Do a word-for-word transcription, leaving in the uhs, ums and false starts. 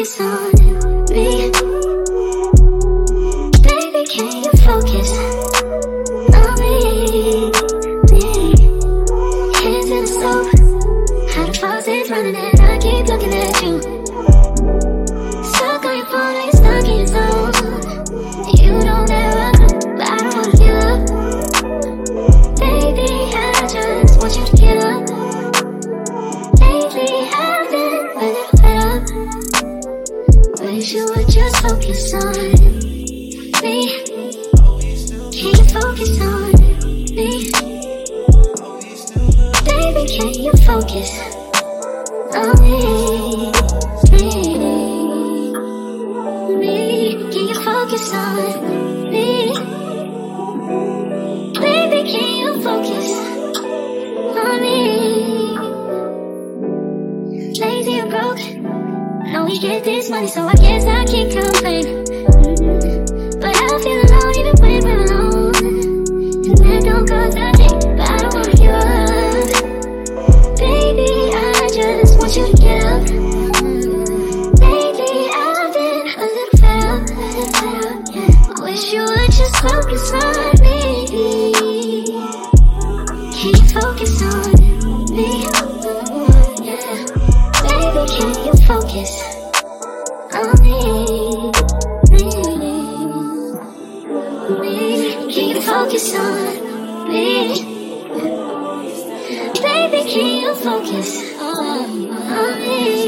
focus on me? Baby, can you focus on me? me? Hands in the soap, how the faucet's running and I keep looking at you. Stuck on your phone, like stuck in your zone. You don't ever, but I don't wanna give up. Baby, I just want you to get up. Lately I've been a little fed up. Wish you would just focus on me. Can you focus on me? Baby, can you focus on me? Me, me. Can you focus on me? Baby, can you focus on me? Lazy or broke, know we get this money, so I guess I can't complain. Mm-hmm. But I feel alone even when we're alone, and that don't cause a thing, but I don't wanna give up. Baby, I just want you to get up. Lately I've been a little fed up, a little fed up, yeah. I wish you would just focus on me. Can you focus on me? Yeah. Baby, can you focus on me? Me, me. Can you focus on me? Baby, can you focus on, on me?